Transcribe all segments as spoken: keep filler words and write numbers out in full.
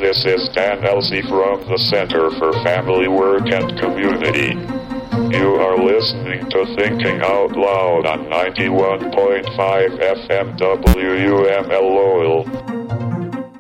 This is Dan Elsey from the Center for Family Work and Community. You are listening to Thinking Out Loud on ninety-one point five F M W U M L Lowell.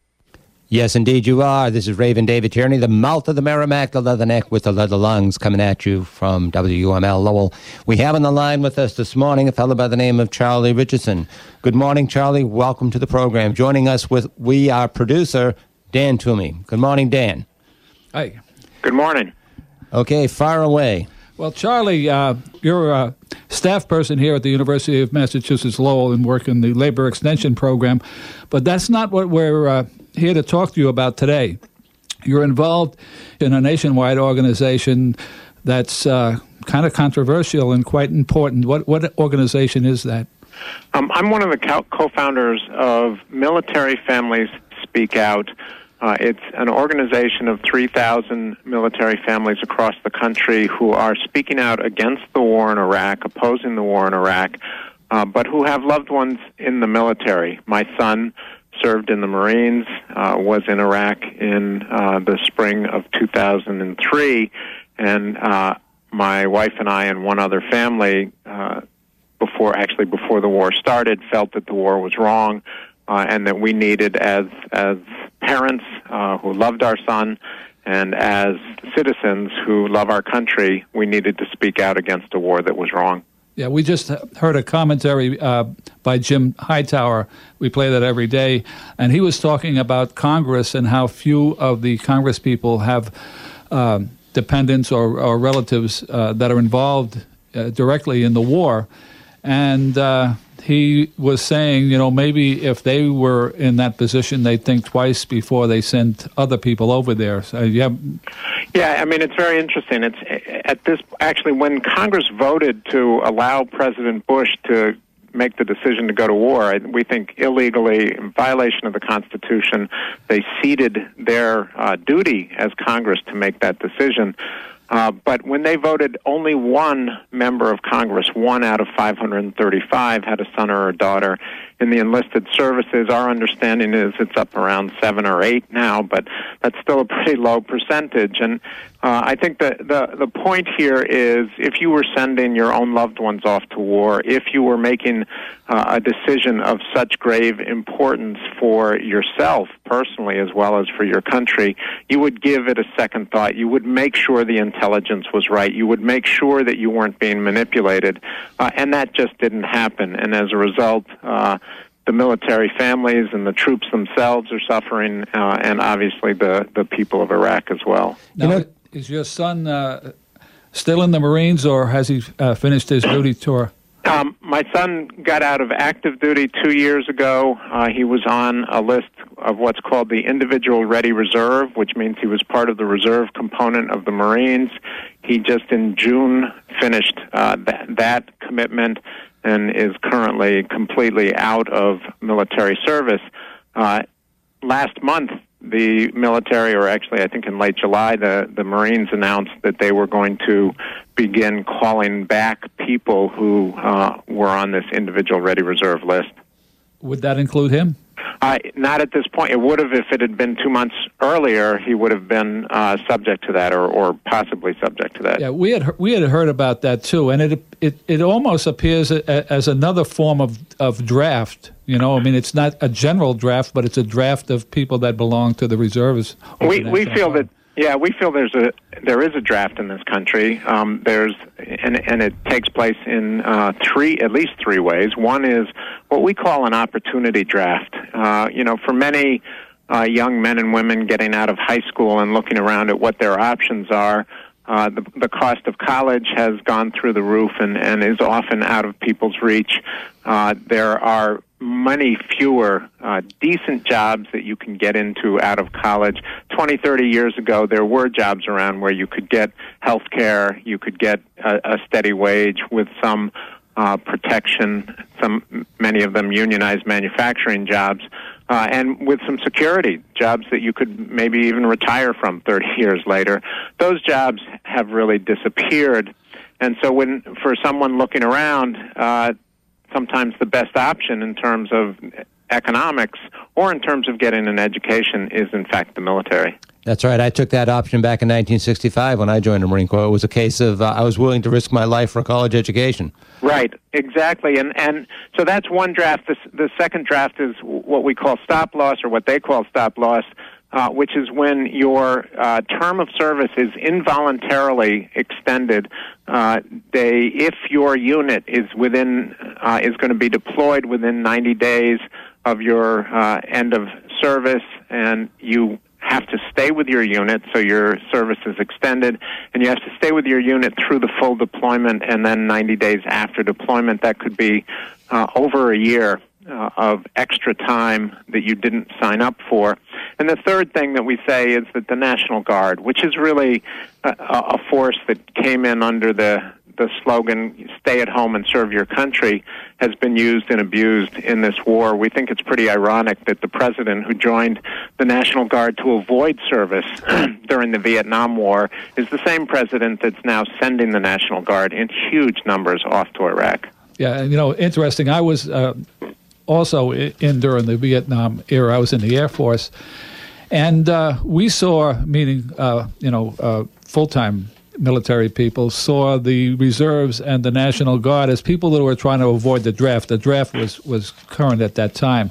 Yes, indeed you are. This is Raven David Tierney, the mouth of the Merrimack, the leather neck with the leather lungs, coming at you from W U M L Lowell. We have on the line with us this morning a fellow by the name of Charlie Richardson. Good morning, Charlie. Welcome to the program. Joining us with we, our producer, Dan Toomey. Good morning, Dan. Hi. Good morning. Okay, fire away. Well, Charlie, uh, you're a staff person here at the University of Massachusetts Lowell and work in the Labor Extension Program, but that's not what we're uh, here to talk to you about today. You're involved in a nationwide organization that's uh, kind of controversial and quite important. What what organization is that? Um, I'm one of the co- co-founders of Military Families Speak Out. Uh, it's an organization of three thousand military families across the country who are speaking out against the war in Iraq, opposing the war in Iraq, uh, but who have loved ones in the military. My son served in the Marines, uh, was in Iraq in uh, the spring of two thousand three, and uh, my wife and I and one other family, uh, before actually before the war started, felt that the war was wrong, uh, and that we needed, as as parents uh, who loved our son, and as citizens who love our country, we needed to speak out against a war that was wrong. Yeah, we just heard a commentary uh, by Jim Hightower. We play that every day. And he was talking about Congress and how few of the Congress people have uh, dependents or, or relatives uh, that are involved uh, directly in the war. And uh, he was saying, you know, maybe if they were in that position, they'd think twice before they sent other people over there. So, yeah. Yeah, I mean, it's very interesting. It's at this actually when Congress voted to allow President Bush to make the decision to go to war, we think illegally, in violation of the Constitution, they ceded their uh, duty as Congress to make that decision. Uh, but when they voted, only one member of Congress, one out of five hundred thirty-five, had a son or a daughter in the enlisted services. Our understanding is it's up around seven or eight now, but that's still a pretty low percentage. And uh, I think the, the, the point here is if you were sending your own loved ones off to war, if you were making uh, a decision of such grave importance for yourself personally as well as for your country, you would give it a second thought. You would make sure the intelligence was right. You would make sure that you weren't being manipulated. Uh, and that just didn't happen. And as a result, uh, the military families and the troops themselves are suffering, uh, and obviously the, the people of Iraq as well. Now, you know, is your son uh, still in the Marines, or has he uh, finished his duty tour? Um, my son got out of active duty two years ago. Uh, he was on a list of what's called the Individual Ready Reserve, which means he was part of the reserve component of the Marines. He just in June finished uh, that, that commitment and is currently completely out of military service. Uh, last month, the military, or actually I think in late July, the, the Marines announced that they were going to begin calling back people who uh, were on this individual ready reserve list. Would that include him? Uh, not at this point. It would have if it had been two months earlier. He would have been uh, subject to that, or, or possibly subject to that. Yeah, we had we had heard about that too, and it it it almost appears as another form of of draft. You know, I mean, it's not a general draft, but it's a draft of people that belong to the reserves. We we feel that. Yeah, we feel there's a there is a draft in this country. Um, there's and and it takes place in uh, three at least three ways. One is what we call an opportunity draft. Uh, you know, for many uh, young men and women getting out of high school and looking around at what their options are, uh, the the cost of college has gone through the roof and and is often out of people's reach. Uh, there are many fewer uh, decent jobs that you can get into out of college. twenty, thirty years ago, there were jobs around where you could get health care, you could get a, a steady wage with some uh, protection, some many of them unionized manufacturing jobs, uh, and with some security, jobs that you could maybe even retire from thirty years later. Those jobs have really disappeared. And so when for someone looking around, uh, sometimes the best option in terms of economics or in terms of getting an education, is in fact the military. That's right. I took that option back in nineteen sixty-five when I joined the Marine Corps. It was a case of uh, I was willing to risk my life for a college education. Right, exactly. And and so that's one draft. The, the second draft is what we call stop loss, or what they call stop loss, uh, which is when your uh, term of service is involuntarily extended. Uh, they, if your unit is within uh, is going to be deployed within ninety days of your uh, end of service, and you have to stay with your unit, so your service is extended, and you have to stay with your unit through the full deployment, and then ninety days after deployment. That could be uh, over a year uh, of extra time that you didn't sign up for. And the third thing that we say is that the National Guard, which is really a, a force that came in under the the slogan, stay at home and serve your country, has been used and abused in this war. We think it's pretty ironic that the president who joined the National Guard to avoid service during the Vietnam War is the same president that's now sending the National Guard in huge numbers off to Iraq. Yeah, and you know, interesting. I was uh, also in during the Vietnam era. I was in the Air Force, and uh, we saw, meaning, uh, you know, uh, full-time military people, saw the reserves and the National Guard as people that were trying to avoid the draft. The draft was, was current at that time.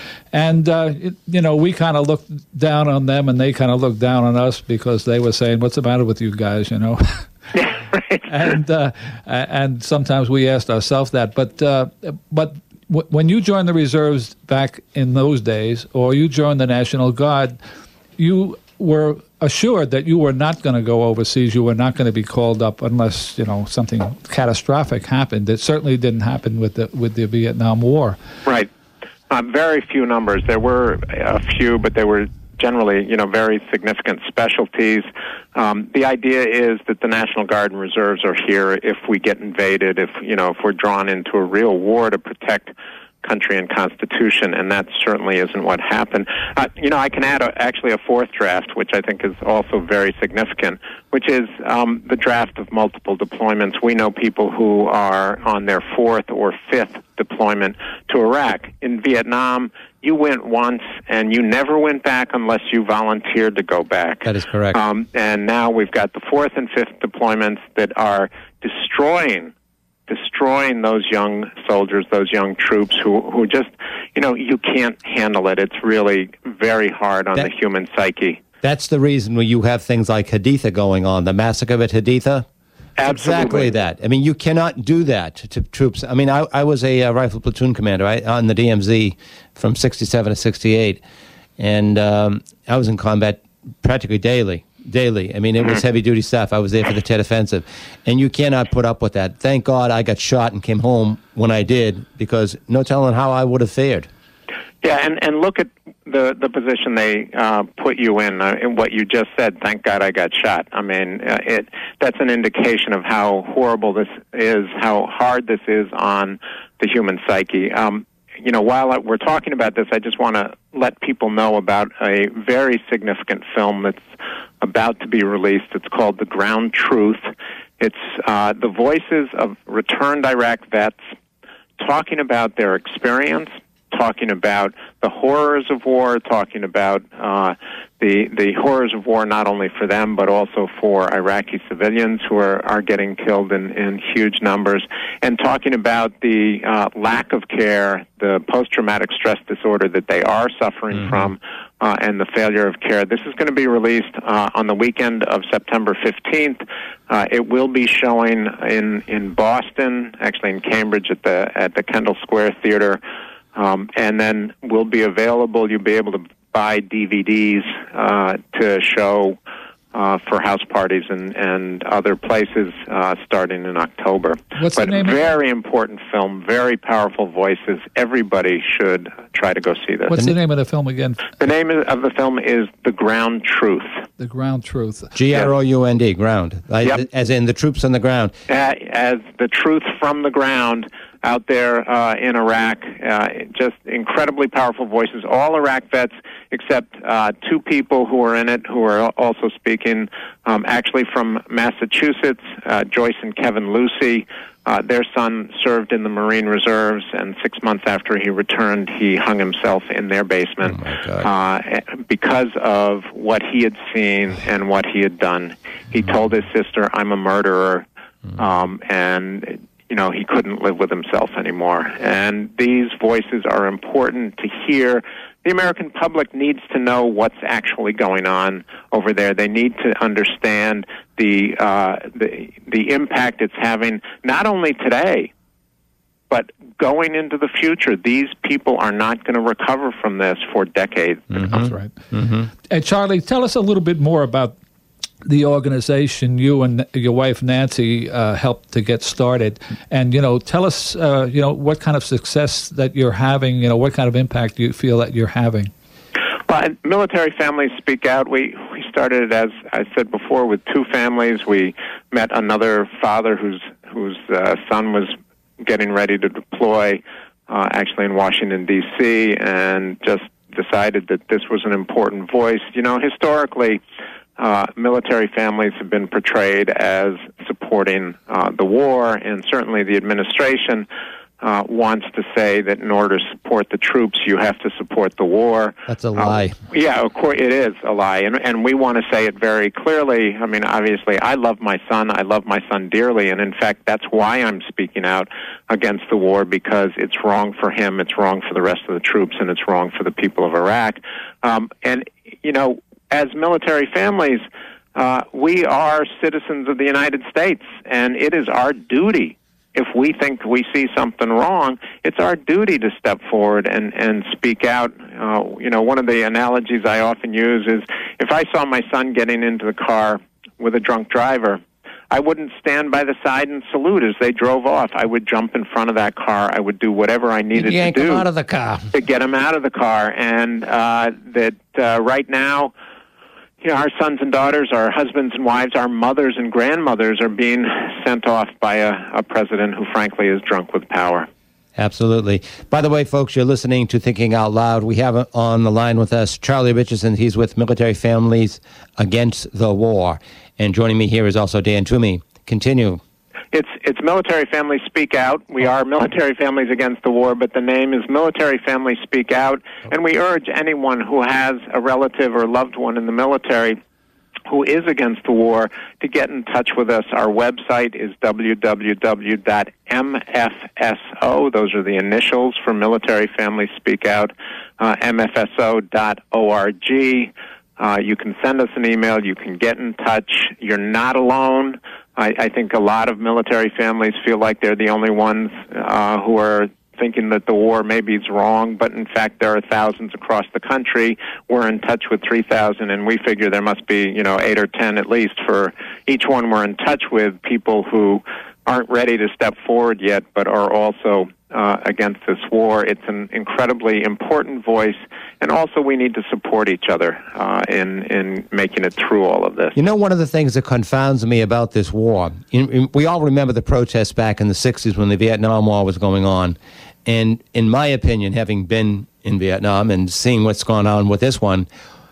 And, uh, it, you know, we kind of looked down on them, and they kind of looked down on us because they were saying, what's the matter with you guys, you know? Yeah, right. and, uh, and sometimes we asked ourselves that. But, uh, but w- when you joined the reserves back in those days, or you joined the National Guard, you were assured that you were not going to go overseas. You were not going to be called up unless, you know, something catastrophic happened. It certainly didn't happen with the with the Vietnam War. Right. Uh, very few numbers. There were a few, but they were generally, you know, very significant specialties. Um, the idea is that the National Guard and Reserves are here if we get invaded, if, you know, if we're drawn into a real war to protect country and constitution, and that certainly isn't what happened. Uh, you know, I can add a, actually a fourth draft, which I think is also very significant, which is um, the draft of multiple deployments. We know people who are on their fourth or fifth deployment to Iraq. In Vietnam, you went once, and you never went back unless you volunteered to go back. That is correct. Um, and now we've got the fourth and fifth deployments that are destroying destroying those young soldiers, those young troops who, who just, you know, you can't handle it. It's really very hard on that, the human psyche. That's the reason when you have things like Haditha going on, the massacre at Haditha. Absolutely. Exactly that. I mean, you cannot do that to troops. I mean, I, I was a uh, rifle platoon commander I, on the D M Z from sixty-seven to sixty-eight, and um, I was in combat practically daily. Daily. I mean, it was heavy-duty stuff. I was there for the Tet Offensive. And you cannot put up with that. Thank God I got shot and came home when I did, because no telling how I would have fared. Yeah, and, and look at the, the position they uh, put you in, uh, in what you just said, thank God I got shot. I mean, uh, it that's an indication of how horrible this is, how hard this is on the human psyche. Um, you know, while we're talking about this, I just want to let people know about a very significant film that's about to be released. It's called The Ground Truth. It's uh, the voices of returned Iraq vets talking about their experience, talking about the horrors of war, talking about uh, the the horrors of war not only for them but also for Iraqi civilians who are, are getting killed in, in huge numbers, and talking about the uh, lack of care, the post-traumatic stress disorder that they are suffering mm-hmm. from, uh, and the failure of care. This is going to be released uh, on the weekend of September fifteenth. Uh, it will be showing in, in Boston, actually in Cambridge at the at the Kendall Square Theater. Um, and then will be available. You'll be able to buy D V Ds uh, to show uh, for house parties and, and other places uh, starting in October. What's but the name? Very important film, very powerful voices. Everybody should try to go see this. What's the name of the film again? The name of the film is The Ground Truth. The Ground Truth. G R O U N D, ground. Like, yep. As in the troops on the ground. Uh, as the truth from the ground. out there uh, in Iraq, uh, just incredibly powerful voices, all Iraq vets except uh, two people who are in it who are also speaking, um, actually from Massachusetts, uh, Joyce and Kevin Lucy. Uh, their son served in the Marine Reserves, and six months after he returned, he hung himself in their basement oh my God. uh, because of what he had seen and what he had done. He mm-hmm. told his sister, "I'm a murderer," mm-hmm. um, and you know he couldn't live with himself anymore. And these voices are important to hear. The American public needs to know what's actually going on over there. They need to understand the uh, the the impact it's having, not only today, but going into the future. These people are not going to recover from this for decades. Mm-hmm. That's right. Mm-hmm. And Charlie, tell us a little bit more about the organization you and your wife Nancy uh, helped to get started, and you know, tell us, uh, you know, what kind of success that you're having. You know, what kind of impact you feel that you're having. Well, Military Families Speak Out. We we started, as I said before, with two families. We met another father whose whose uh, son was getting ready to deploy, uh, actually in Washington D C, and just decided that this was an important voice. You know, historically, Uh, military families have been portrayed as supporting uh, the war, and certainly the administration uh, wants to say that in order to support the troops, you have to support the war. That's a lie. Uh, yeah, of course, it is a lie, and, and we want to say it very clearly. I mean, obviously, I love my son. I love my son dearly, and in fact, that's why I'm speaking out against the war, because it's wrong for him, it's wrong for the rest of the troops, and it's wrong for the people of Iraq. Um, and, you know, as military families, uh, we are citizens of the United States, and it is our duty. If we think we see something wrong, it's our duty to step forward and, and speak out. Uh, you know, one of the analogies I often use is if I saw my son getting into the car with a drunk driver, I wouldn't stand by the side and salute as they drove off. I would jump in front of that car. I would do whatever I needed Yank to do him out of the car. to get him out of the car. And uh, that uh, right now, you know, our sons and daughters, our husbands and wives, our mothers and grandmothers are being sent off by a, a president who, frankly, is drunk with power. Absolutely. By the way, folks, you're listening to Thinking Out Loud. We have on the line with us Charlie Richardson. He's with Military Families Against the War. And joining me here is also Dan Toomey. Continue. It's it's Military Families Speak Out. We are Military Families Against the War, but the name is Military Families Speak Out. And we urge anyone who has a relative or loved one in the military who is against the war to get in touch with us. Our website is w w w dot m f s o. Those are the initials for Military Families Speak Out, uh, m f s o dot org. Uh, you can send us an email. You can get in touch. You're not alone. I, I think a lot of military families feel like they're the only ones uh, who are thinking that the war maybe is wrong, but in fact there are thousands across the country. We're in touch with three thousand, and we figure there must be, you know, eight or ten at least for each one we're in touch with, people who aren't ready to step forward yet, but are also uh, against this war. It's an incredibly important voice, and also we need to support each other uh, in, in making it through all of this. You know, one of the things that confounds me about this war, in, in, we all remember the protests back in the sixties when the Vietnam War was going on. And in my opinion, having been in Vietnam and seeing what's going on with this one,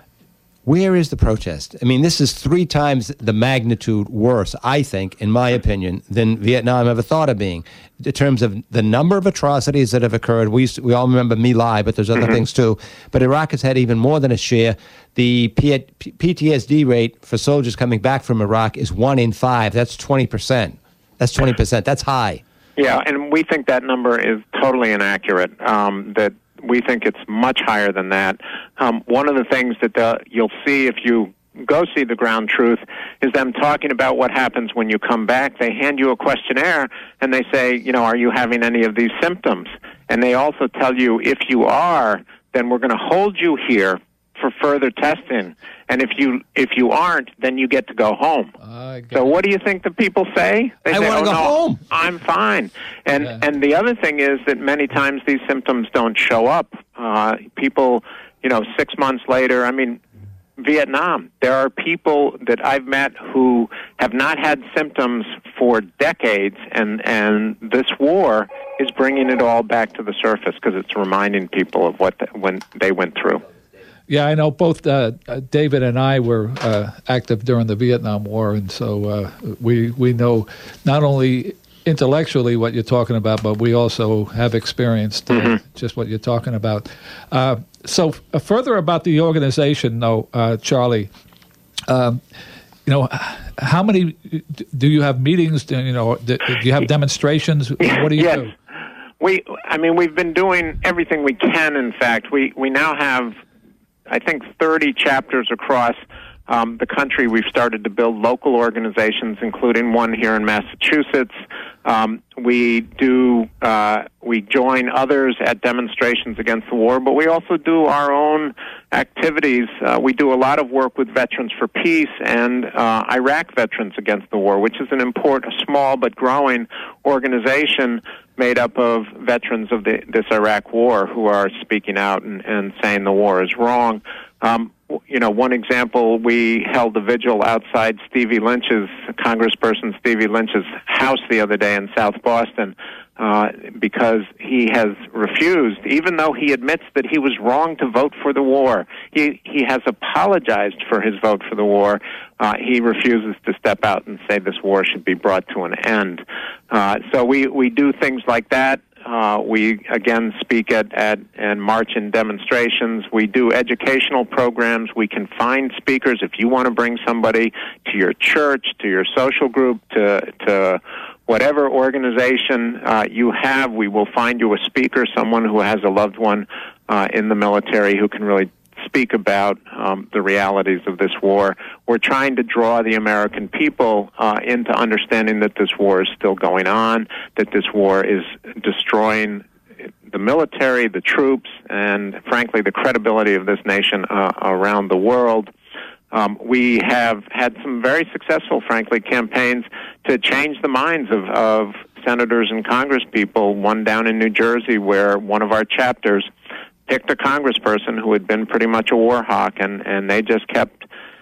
where is the protest? I mean, this is three times the magnitude worse, I think, in my opinion, than Vietnam ever thought of being. In terms of the number of atrocities that have occurred, we we all remember My Lai, but there's other mm-hmm. things too. But Iraq has had even more than a share. The P- P T S D rate for soldiers coming back from Iraq is one in five. That's twenty percent. That's twenty percent. That's high. Yeah, and we think that number is totally inaccurate, um, that we think it's much higher than that. Um, one of the things that the, you'll see if you go see The Ground Truth is them talking about what happens when you come back. They hand you a questionnaire, and they say, you know, are you having any of these symptoms? And they also tell you, if you are, then we're going to hold you here for further testing. And if you if you aren't, then you get to go home. Uh, so what do you think the people say? They I say, want to oh, go no, home. I'm fine. And yeah. and the other thing is that many times these symptoms don't show up. Uh, people, you know, six months later, I mean, Vietnam, there are people that I've met who have not had symptoms for decades, and, and this war is bringing it all back to the surface because it's reminding people of what the, when they went through. Yeah, I know both uh, David and I were uh, active during the Vietnam War, and so uh, we we know not only intellectually what you're talking about, but we also have experienced uh, mm-hmm. just what you're talking about. Uh, so uh, further about the organization, though, uh, Charlie, um, you know, how many do you have meetings? Do, you know, do, do you have demonstrations? What do you yes. do? We, I mean, we've been doing everything we can. In fact, we we now have, I think, thirty chapters across um, the country. We've started to build local organizations, including one here in Massachusetts. Um, we do uh, we join others at demonstrations against the war, but we also do our own activities. Uh, we do a lot of work with Veterans for Peace and uh, Iraq Veterans Against the War, which is an important, small but growing organization made up of veterans of the, this Iraq war who are speaking out and, and saying the war is wrong. Um, you know, one example, we held a vigil outside Stevie Lynch's, Congressperson Stevie Lynch's house the other day in South Boston uh, because he has refused, even though he admits that he was wrong to vote for the war. He, he has apologized for his vote for the war. Uh, he refuses to step out and say this war should be brought to an end. Uh, so we, we do things like that. Uh, we, again, speak at, at and march in demonstrations. We do educational programs. We can find speakers. If you want to bring somebody to your church, to your social group, to to whatever organization uh, you have, we will find you a speaker, someone who has a loved one uh, in the military who can really speak about um, the realities of this war. We're trying to draw the American people uh, into understanding that this war is still going on, that this war is destroying the military, the troops, and frankly the credibility of this nation uh, around the world. Um, we have had some very successful, frankly, campaigns to change the minds of, of senators and congresspeople, one down in New Jersey where one of our chapters picked a congressperson who had been pretty much a war hawk, and, and they just kept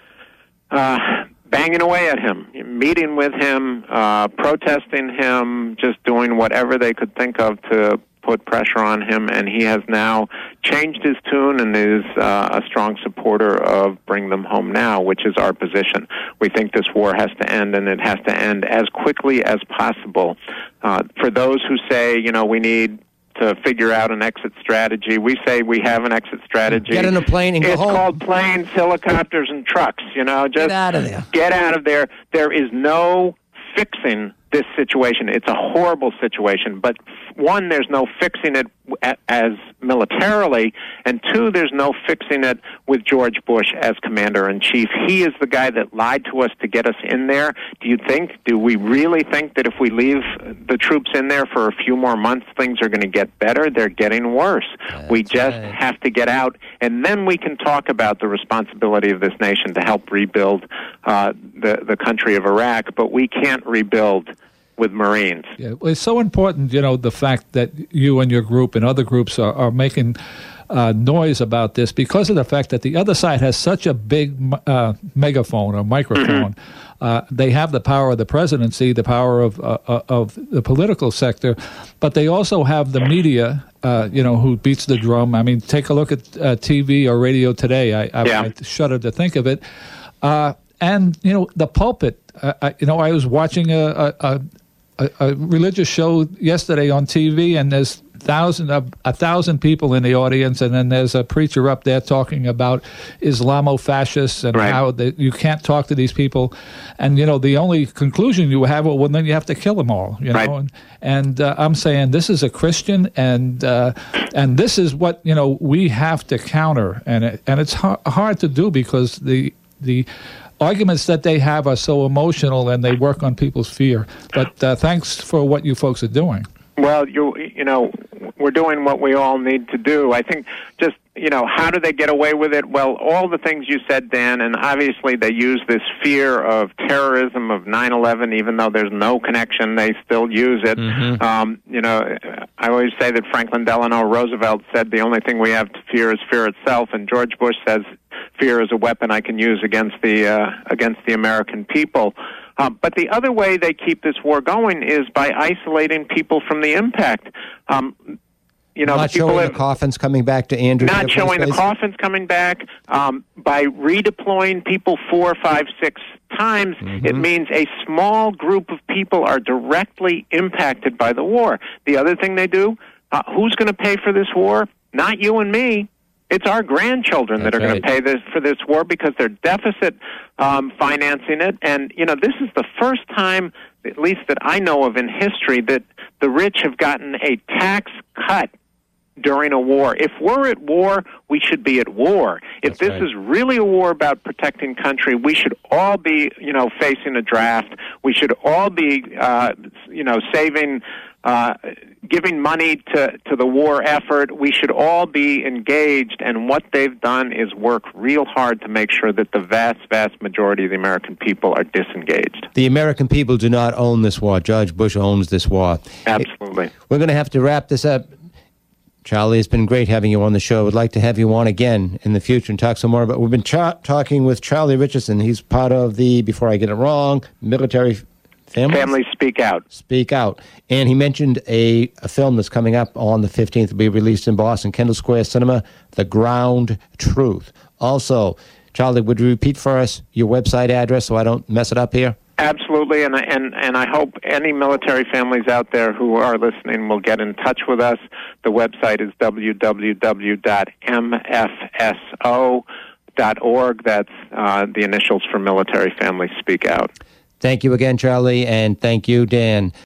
uh, banging away at him, meeting with him, uh, protesting him, just doing whatever they could think of to put pressure on him, and he has now changed his tune and is uh, a strong supporter of Bring Them Home Now, which is our position. We think this war has to end, and it has to end as quickly as possible. Uh, for those who say, you know, we need to figure out an exit strategy. We say we have an exit strategy. Get in a plane and go it's home. It's called planes, helicopters, and trucks. You know, just get out of there. Get out of there. There is no fixing this situation. It's a horrible situation, but one, there's no fixing it as militarily, and two, there's no fixing it with George Bush as commander-in-chief. He is the guy that lied to us to get us in there. Do you think, do we really think that if we leave the troops in there for a few more months, things are going to get better? They're getting worse. That's we just right. have to get out, and then we can talk about the responsibility of this nation to help rebuild uh, the, the country of Iraq, but we can't rebuild with Marines. Yeah, well, it's so important, you know, the fact that you and your group and other groups are, are making uh, noise about this because of the fact that the other side has such a big uh, megaphone or microphone. Mm-hmm. Uh, they have the power of the presidency, the power of uh, of the political sector, but they also have the media, uh, you know, who beats the drum. I mean, take a look at uh, T V or radio today. I, I, yeah. I shudder to think of it. Uh, and, you know, the pulpit, uh, I, you know, I was watching a, a, a A, a religious show yesterday on T V, and there's thousand a, a thousand people in the audience, and then there's a preacher up there talking about Islamo-fascists and right. how they, you can't talk to these people, and you know the only conclusion you have, well, then you have to kill them all, you know. Right. And, and uh, I'm saying this is a Christian, and uh, and this is what you know we have to counter, and it, and it's ha- hard to do because the the. arguments that they have are so emotional and they work on people's fear. But uh, thanks for what you folks are doing. Well, you you know, we're doing what we all need to do. I think just, you know, how do they get away with it? Well, all the things you said, Dan, and obviously they use this fear of terrorism, of nine eleven, even though there's no connection, they still use it. Mm-hmm. Um, you know, I always say that Franklin Delano Roosevelt said the only thing we have to fear is fear itself, and George Bush says fear is a weapon I can use against the uh, against the American people. Um, but the other way they keep this war going is by isolating people from the impact. Um, You know, not the people showing have, the coffins coming back to Andrew. Not showing the coffins coming back. Um, by redeploying people four, five, six times, mm-hmm. it means a small group of people are directly impacted by the war. The other thing they do, uh, who's going to pay for this war? Not you and me. It's our grandchildren That's that are right. going to pay this for this war because they're deficit um, financing it. And, you know, this is the first time, at least that I know of in history, that the rich have gotten a tax cut during a war. If we're at war, we should be at war. If That's this right. is really a war about protecting country, we should all be, you know, facing a draft. We should all be, uh, you know, saving, uh, giving money to, to the war effort. We should all be engaged, and what they've done is work real hard to make sure that the vast, vast majority of the American people are disengaged. The American people do not own this war. Judge Bush owns this war. Absolutely. We're going to have to wrap this up. Charlie, it's been great having you on the show. I'd like to have you on again in the future and talk some more about. We've been cha- talking with Charlie Richardson. He's part of the, before I get it wrong, military families? Families Speak Out. Speak Out. And he mentioned a, a film that's coming up on the fifteenth. Will be released in Boston, Kendall Square Cinema, The Ground Truth. Also, Charlie, would you repeat for us your website address so I don't mess it up here? Absolutely, and and and I hope any military families out there who are listening will get in touch with us. The website is w w w dot m f s o dot org. That's uh, the initials for Military Families Speak Out. Thank you again, Charlie, and thank you, Dan.